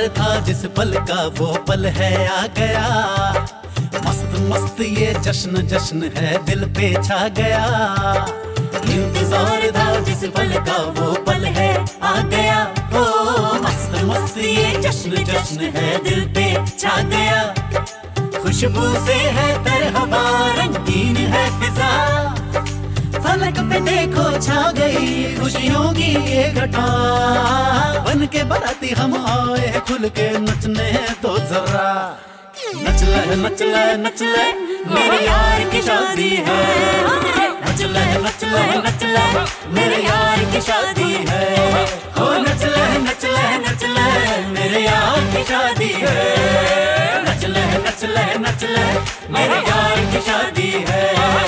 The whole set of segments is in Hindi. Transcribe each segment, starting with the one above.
इंतजार था जिस पल का वो पल है आ गया। मस्त मस्त ये जश्न जश्न है दिल पे छा गया। इंतजार था जिस पल का वो पल है आ गया। ओ मस्त मस्त ये जश्न जश्न है दिल पे छा गया। खुशबू से है तरहबा रंगीन है फिजा। फलक पे देखो छा गई खुशियों की ये घटा। बन के बराती हम आए हैं खुल के नचने तो जरा। नच ले नच ले नच ले मेरे यार की शादी है। नच ले नच ले नच ले मेरे यार की शादी है। ओ नच ले नच ले नच ले मेरे यार की शादी है। नच ले नच ले नच ले मेरे यार की शादी है।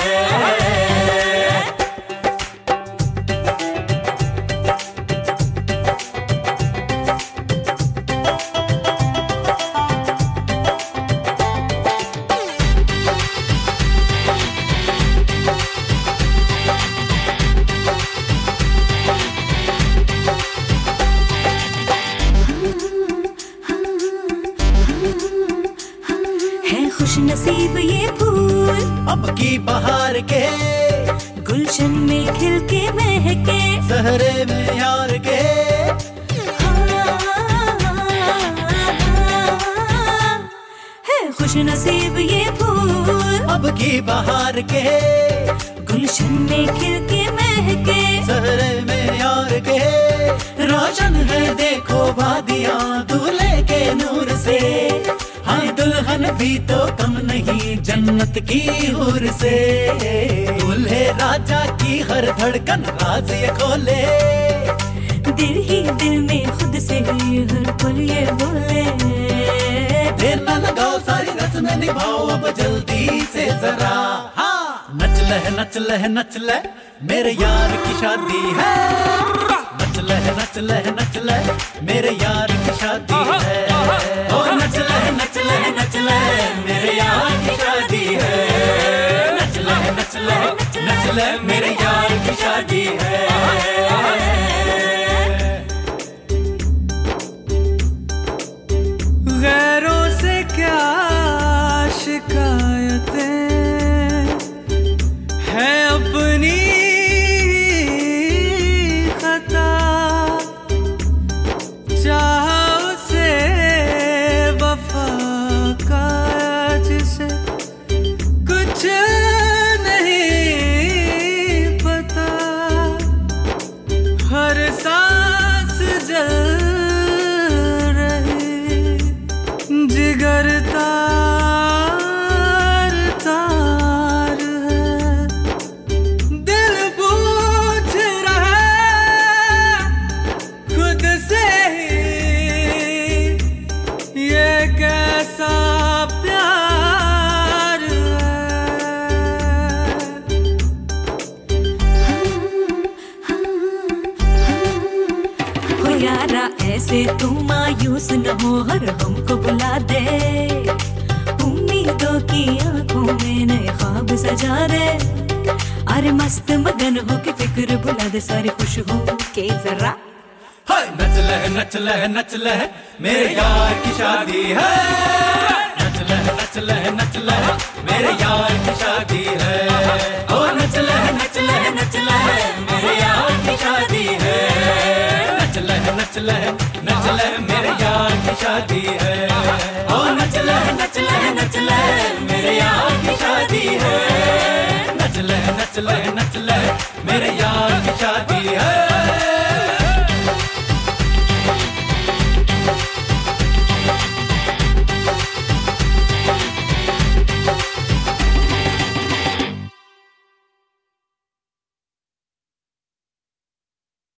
खुश नसीब ये फूल अब की बहार के गुलशन में खिल के महके। सहरे में यार के है खुश नसीब ये फूल अब की बहार के गुलशन में खिल के महके। सहरे में यार के रोशन है देखो वादियां दूल्हे के नूर से। हाँ दुल्हन भी तो कम नहीं जन्नत की हूर से। दूल्हे राजा की हर धड़कन राज ये खोले। दिल ही दिल में खुद से ही हर पल ये बोले। देर न लगाओ सारी रस्में निभाओ अब जल्दी से जरा। हाँ नच ले नच ले नच ले मेरे यार की शादी है। नच ले नच ले नच ले मेरे यार की शादी है। ओ नच ले नच ले नच ले मेरे यार की शादी है। नच ले नच ले नच ले मेरे यार की शादी है। गैरों से क्या शिकायतें है अपनी खता। चाहा उसे वफा का जिसे कुछ नहीं पता। हर सांस जल रही जिगर तार तार है। दिल पूछ रहा खुद से ही ये कैसा प्यार है। हो यारा ऐसे तू मायूस न हो हर हमको बुला दे। उम्मीदों की आंखों में नए ख्वाब सजा दे। अरे मस्त मगन हो के फिक्र भुला दे सारी खुश हो के जरा। हाय नच ले नच ले नच ले मेरे यार की शादी है। नच ले नच ले नच ले मेरे यार की शादी है। ओ नच ले नच ले नच ले मेरे यार की शादी है। नच ले नच ले नच ले मेरे यार की शादी है। ओ नच ले नच ले नच ले मेरे यार की शादी है। नच ले नच ले नच ले मेरे यार की शादी है।